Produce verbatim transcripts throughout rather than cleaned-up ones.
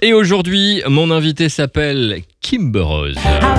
Et aujourd'hui, mon invité s'appelle Kimber Rose.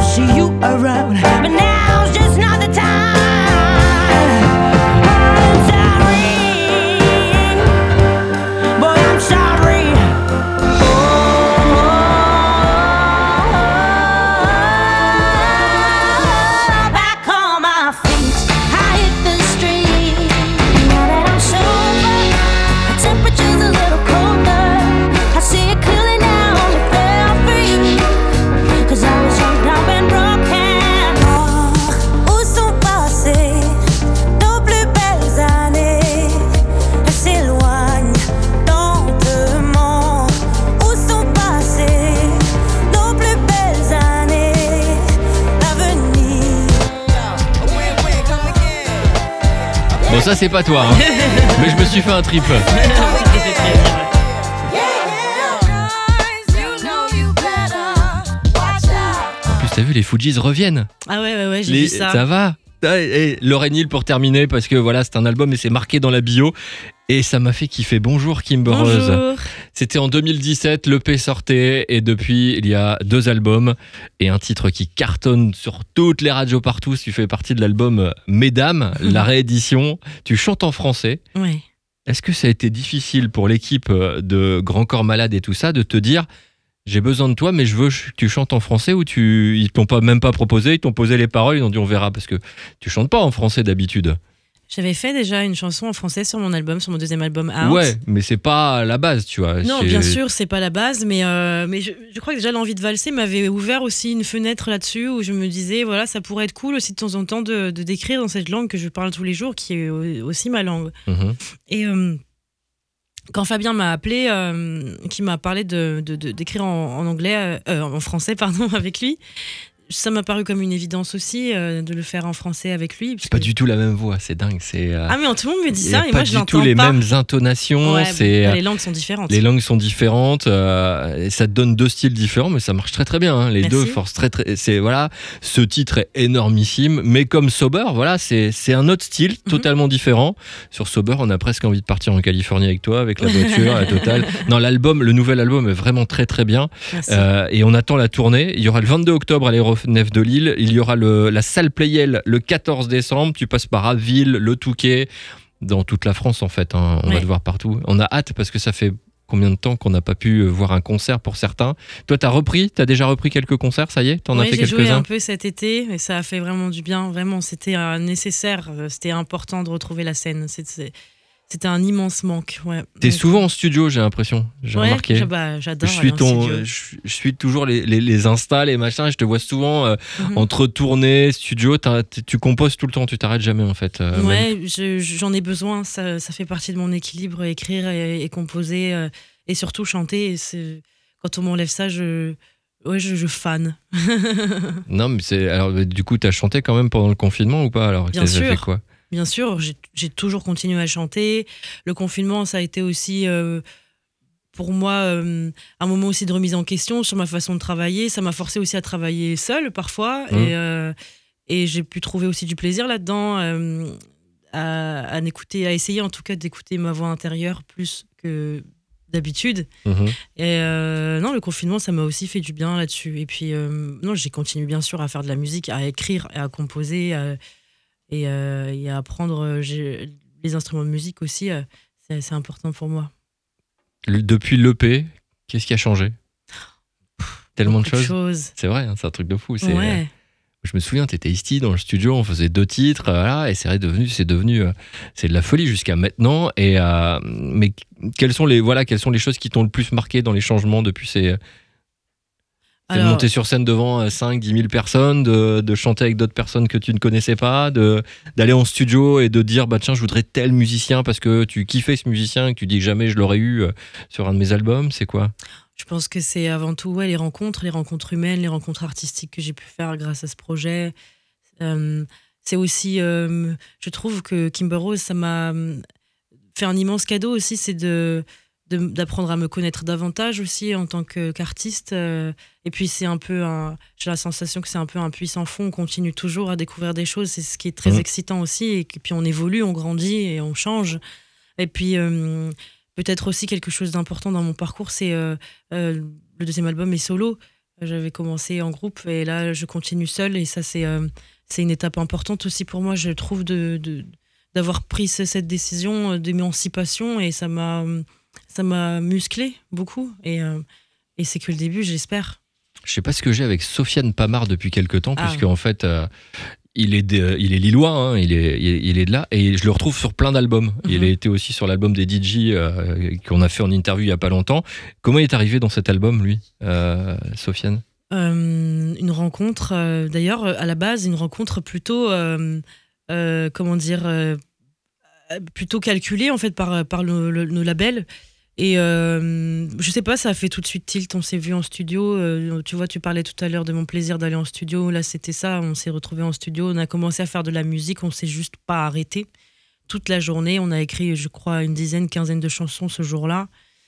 Bon, ça c'est pas toi, hein. Mais je me suis fait un trip. En plus, t'as vu, les Fujis reviennent. Ah ouais, ouais, ouais, j'ai les... vu ça. Ça va. Et Lauryn Hill pour terminer, parce que voilà, c'est un album et c'est marqué dans la bio. Et ça m'a fait kiffer. Bonjour Kimber Rose. Bonjour. C'était en deux mille dix-sept, l'E P sortait et depuis il y a deux albums et un titre qui cartonne sur toutes les radios partout. Tu fais partie de l'album Mesdames, la réédition. Tu chantes en français. Ouais. Est-ce que ça a été difficile pour l'équipe de Grand Corps Malade et tout ça de te dire j'ai besoin de toi mais je veux que tu chantes en français ou tu ils t'ont pas même pas proposé, ils t'ont posé les paroles, ils ont dit on verra parce que tu chantes pas en français d'habitude. J'avais fait déjà une chanson en français sur mon album, sur mon deuxième album Out. Ouais, mais c'est pas la base, tu vois. Non, c'est... bien sûr, c'est pas la base, mais, euh, mais je, je crois que déjà l'envie de valser m'avait ouvert aussi une fenêtre là-dessus où je me disais, voilà, ça pourrait être cool aussi de temps en temps de, de d'écrire dans cette langue que je parle tous les jours, qui est aussi ma langue. Mm-hmm. Et euh, quand Fabien m'a appelé, euh, qui m'a parlé de, de, de, d'écrire en, en anglais, euh, en français, pardon, avec lui, ça m'a paru comme une évidence aussi euh, de le faire en français avec lui. C'est pas du tout la même voix, c'est dingue. C'est, euh... Ah mais tout le monde me dit ça et moi je l'entends pas. Pas du tout les mêmes intonations. Ouais, c'est, bah, les langues sont différentes. Les langues sont différentes. Euh, et ça te donne deux styles différents, mais ça marche très très bien. Hein. Les Merci. deux forcent très très. C'est voilà, ce titre est énormissime, mais comme Sober, voilà, c'est c'est un autre style mm-hmm. totalement différent. Sur Sober, on a presque envie de partir en Californie avec toi, avec la voiture, la totale. Non, l'album, le nouvel album est vraiment très très bien. Euh, et on attend la tournée. Il y aura le vingt-deux octobre à l'aéronef de Lille. Il y aura le, la salle Playel le quatorze décembre. Tu passes par Abbeville, Le Touquet, dans toute la France en fait. Hein. On ouais. va te voir partout. On a hâte parce que ça fait combien de temps qu'on n'a pas pu voir un concert pour certains. Toi, t'as repris, t'as déjà repris quelques concerts, ça y est, t'en ouais, as fait quelques-uns. J'ai joué un uns. peu cet été et ça a fait vraiment du bien. Vraiment, c'était euh, nécessaire. C'était important de retrouver la scène. C'était, c'était un immense manque. Ouais. T'es Donc, souvent en studio, j'ai l'impression. J'ai ouais, remarqué. Bah, j'adore. Je suis ton, je, je suis toujours les, les, les Insta, les machins. Et je te vois souvent euh, mm-hmm. entre tournée, studio. Tu composes tout le temps. Tu t'arrêtes jamais en fait. Euh, ouais, je, j'en ai besoin. Ça, ça fait partie de mon équilibre. Écrire et, et composer euh, et surtout chanter. Et c'est, quand on m'enlève ça, je Ouais, je, je fan. Non, mais c'est alors du coup, t'as chanté quand même pendant le confinement ou pas alors? Bien sûr. Fait quoi? Bien sûr, j'ai, j'ai toujours continué à chanter. Le confinement, ça a été aussi euh, pour moi euh, un moment aussi de remise en question sur ma façon de travailler. Ça m'a forcé aussi à travailler seule parfois, mmh. et, euh, et j'ai pu trouver aussi du plaisir là-dedans, euh, à, à écouter, à essayer en tout cas d'écouter ma voix intérieure plus que d'habitude. Mmh. Et euh, non, le confinement, ça m'a aussi fait du bien là-dessus. Et puis euh, non, j'ai continué bien sûr à faire de la musique, à écrire et à composer. À, Et, euh, et à apprendre les instruments de musique aussi, euh, c'est, c'est important pour moi. Depuis l'E P, qu'est-ce qui a changé? Tellement de choses. de choses. C'est vrai, hein, c'est un truc de fou. C'est, ouais. euh, je me souviens, tu étais ici dans le studio, on faisait deux titres, voilà, et c'est devenu, c'est devenu, euh, c'est de la folie jusqu'à maintenant. Et euh, mais quelles sont les, voilà, quelles sont les choses qui t'ont le plus marqué dans les changements depuis ces C'est Alors, de monter sur scène devant cinq à dix mille personnes, de, de chanter avec d'autres personnes que tu ne connaissais pas, de, d'aller en studio et de dire bah tiens, je voudrais tel musicien parce que tu kiffais ce musicien et que tu dis que jamais je l'aurais eu sur un de mes albums. C'est quoi? Je pense que c'est avant tout ouais, les rencontres, les rencontres humaines, les rencontres artistiques que j'ai pu faire grâce à ce projet. Euh, c'est aussi, euh, je trouve que Kimber Rose, ça m'a fait un immense cadeau aussi, c'est de. De, d'apprendre à me connaître davantage aussi en tant que, qu'artiste. Euh, et puis, c'est un peu un, j'ai la sensation que c'est un peu un puits sans fond. On continue toujours à découvrir des choses. C'est ce qui est très mmh. excitant aussi. Et puis, on évolue, on grandit et on change. Et puis, euh, peut-être aussi quelque chose d'important dans mon parcours, c'est euh, euh, le deuxième album est solo. J'avais commencé en groupe et là, je continue seule. Et ça, c'est, euh, c'est une étape importante aussi pour moi, je trouve, de, de, d'avoir pris cette décision d'émancipation. Et ça m'a, ça m'a musclé beaucoup. Et, euh, et c'est que le début, j'espère. Je sais pas ce que j'ai avec Sofiane Pamart depuis quelques temps, Ah. puisque en fait, euh, il, est de, il est lillois, hein, il, est, il, il est de là, et je le retrouve sur plein d'albums. Mm-hmm. Il a été aussi sur l'album des D J euh, qu'on a fait en interview il y a pas longtemps. Comment il est arrivé dans cet album, lui, euh, Sofiane ? euh, Une rencontre, euh, d'ailleurs, à la base, une rencontre plutôt, euh, euh, comment dire, euh, plutôt calculée en fait par, par le, le, nos labels. Et euh, je sais pas, ça a fait tout de suite tilt. On s'est vu en studio. Euh, tu vois, tu parlais tout à l'heure de mon plaisir d'aller en studio. Là, c'était ça. On s'est retrouvés en studio. On a commencé à faire de la musique. On s'est juste pas arrêté. Toute la journée, on a écrit, je crois, une dizaine, quinzaine de chansons ce jour-là.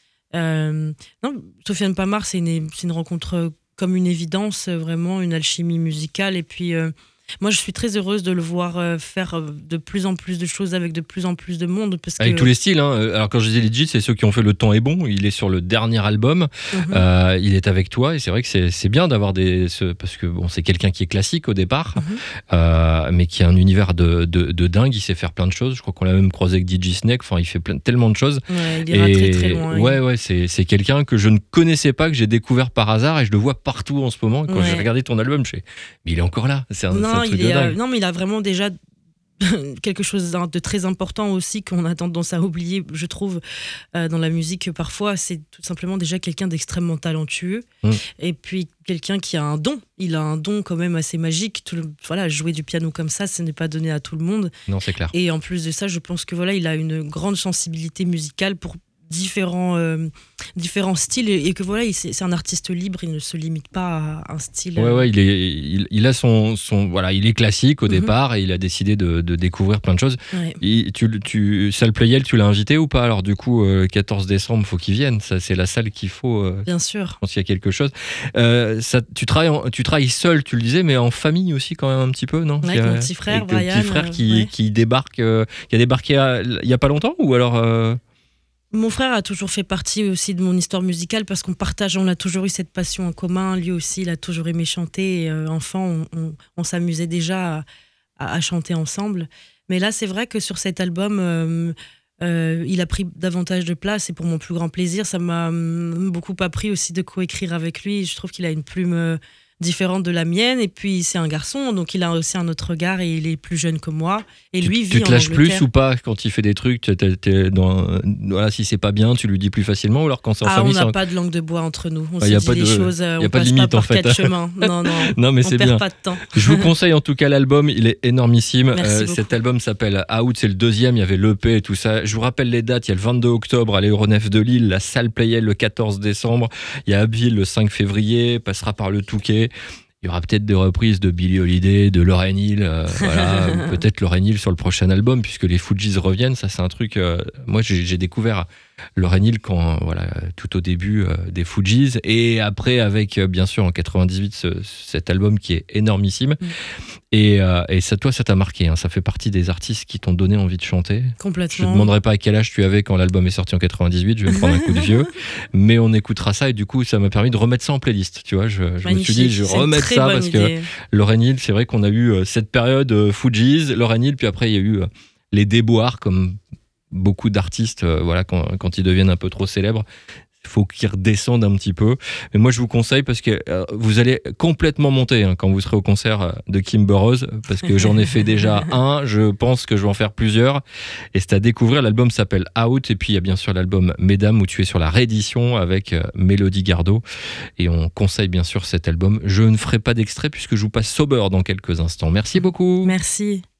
Euh, non, Sofiane Pamart, c'est une, c'est une rencontre comme une évidence, vraiment une alchimie musicale. Et puis, euh, moi, je suis très heureuse de le voir euh, faire de plus en plus de choses avec de plus en plus de monde. Parce avec que... tous les styles. Hein. Alors, quand je disais legit, c'est ceux qui ont fait Le Temps est bon. Il est sur le dernier album. Mm-hmm. Euh, il est avec toi. Et c'est vrai que c'est, c'est bien d'avoir des. Ce, parce que bon, c'est quelqu'un qui est classique au départ, mm-hmm. euh, mais qui a un univers de, de, de dingue. Il sait faire plein de choses. Je crois qu'on l'a même croisé avec D J Snake. Enfin, il fait plein, tellement de choses. Ouais, il ira et, très, très loin. Ouais, ouais, c'est, c'est quelqu'un que je ne connaissais pas, que j'ai découvert par hasard. Et je le vois partout en ce moment. Quand ouais. j'ai regardé ton album, je sais. Mais il est encore là. C'est un, non, c'est un truc il de est, dingue. Euh, non, mais il a vraiment déjà quelque chose de très important aussi qu'on a tendance à oublier, je trouve, euh, dans la musique parfois. C'est tout simplement déjà quelqu'un d'extrêmement talentueux mmh. et puis quelqu'un qui a un don. Il a un don quand même assez magique. Tout le, voilà, jouer du piano comme ça, ce n'est pas donné à tout le monde. Non, c'est clair. Et en plus de ça, je pense que voilà, il a une grande sensibilité musicale pour différents, euh, différents styles et, et que voilà, il, c'est, c'est un artiste libre, il ne se limite pas à un style. Ouais, euh... ouais, il, est, il, il a son, son. Voilà, il est classique au mm-hmm. départ et il a décidé de, de découvrir plein de choses. Ouais. Et tu, tu, Salle Playel, tu l'as invité ou pas ? Alors, du coup, euh, quatorze décembre, il faut qu'il vienne. Ça, c'est la salle qu'il faut. Euh, Bien sûr. Je pense qu'il y a quelque chose. Euh, ça, tu, travailles en, tu travailles seul, tu le disais, mais en famille aussi, quand même, un petit peu, non ? Ouais, avec mon petit frère, avec Brian. Ton petit frère qui, ouais. qui débarque, euh, qui a débarqué à, il n'y a pas longtemps ou alors. Euh... Mon frère a toujours fait partie aussi de mon histoire musicale parce qu'on partage, on a toujours eu cette passion en commun. Lui aussi, il a toujours aimé chanter. Et, euh, enfant, on, on, on s'amusait déjà à, à, à chanter ensemble. Mais là, c'est vrai que sur cet album, euh, euh, il a pris davantage de place et pour mon plus grand plaisir, ça m'a euh, beaucoup appris aussi de coécrire avec lui. Je trouve qu'il a une plume euh, différente de la mienne et puis c'est un garçon, donc il a aussi un autre regard et il est plus jeune que moi. Et tu, lui vit tu te en lâches Angleterre. Plus ou pas quand il fait des trucs t'es, t'es dans, voilà, si c'est pas bien, tu lui dis plus facilement ou alors quand c'est en ah, famille on n'a c'est... pas de langue de bois entre nous. On ah, se y a dit pas les de, choses, y a on pas passe de limite, pas par en fait. quatre chemins. Non, non, non mais on c'est perd bien. pas de temps. Je vous conseille en tout cas l'album, il est énormissime. Euh, cet album s'appelle Out, c'est le deuxième, il y avait l'E P et tout ça. Je vous rappelle les dates, il y a le vingt-deux octobre à l'Aéronef de Lille, la Salle Playel le quatorze décembre, il y a Abbeville le cinq février, passera par le Touquet. Il y aura peut-être des reprises de Billie Holiday, de Lauryn Hill, euh, voilà, peut-être Lauryn Hill sur le prochain album, puisque les Fugees reviennent. Ça, c'est un truc. Euh, moi, j'ai, j'ai découvert Lauryn Hill quand, voilà, tout au début euh, des Fugees, et après avec, euh, bien sûr, en quatre-vingt-dix-huit, ce, cet album qui est énormissime. Mm. Et, euh, et ça, toi, ça t'a marqué. Hein, ça fait partie des artistes qui t'ont donné envie de chanter. Complètement. Je ne te demanderai pas à quel âge tu avais quand l'album est sorti en quatre-vingt-dix-huit. Je vais me prendre un coup de vieux, mais on écoutera ça et du coup, ça m'a permis de remettre ça en playlist. Tu vois, je, je me suis dit, je vais remettre ça parce idée. que Lauryn Hill, c'est vrai qu'on a eu euh, cette période euh, Fugees, Lauryn Hill, puis après il y a eu euh, les déboires comme beaucoup d'artistes, euh, voilà, quand, quand ils deviennent un peu trop célèbres. Il faut qu'ils redescendent un petit peu. Mais moi, je vous conseille parce que euh, vous allez complètement monter hein, quand vous serez au concert de Kim Burrows, parce que j'en ai fait déjà un. Je pense que je vais en faire plusieurs. Et c'est à découvrir. L'album s'appelle Out. Et puis, il y a bien sûr l'album Mesdames, où tu es sur la réédition avec euh, Mélodie Gardot. Et on conseille bien sûr cet album. Je ne ferai pas d'extrait puisque je vous passe Sober dans quelques instants. Merci beaucoup. Merci.